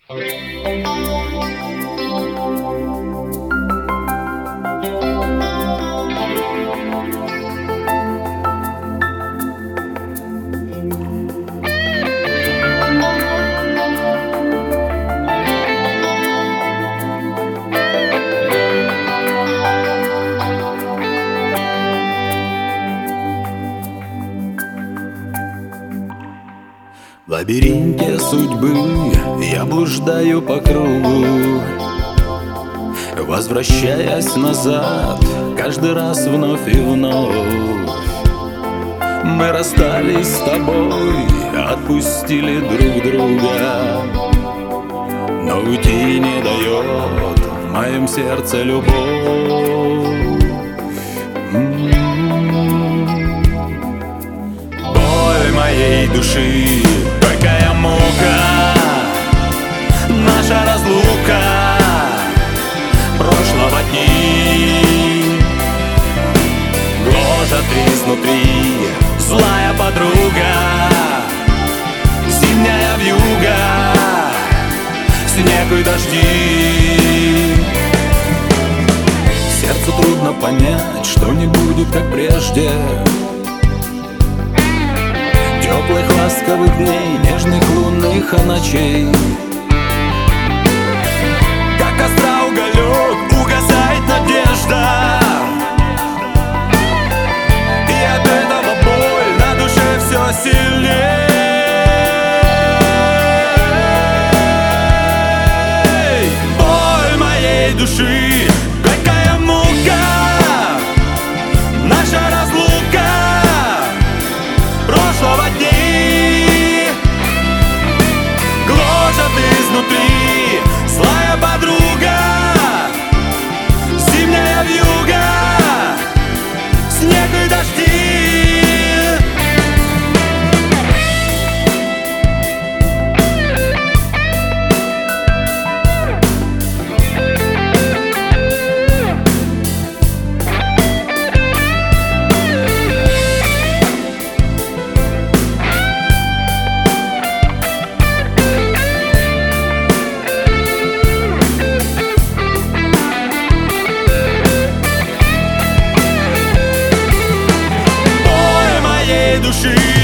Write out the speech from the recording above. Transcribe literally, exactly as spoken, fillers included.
В лабиринте судьбы я блуждаю по кругу, возвращаясь назад каждый раз вновь и вновь. Мы расстались с тобой, отпустили друг друга, но уйти не дает в моем сердце любовь. Боль моей души, горькая мука, наша разлука прошлого дни гложет изнутри злая подруга, зимняя вьюга, снег и дожди. Сердцу трудно понять, что не будет как прежде теплых ласковых дней, нежных лунных ночей. Как костра уголек угасает надежда, и от этого боль на душе все сильней. Боль моей души, горькая мука, наша разлука прошлого дней гложет изнутри злая подруга, зимняя вьюга, снег и дожди. Души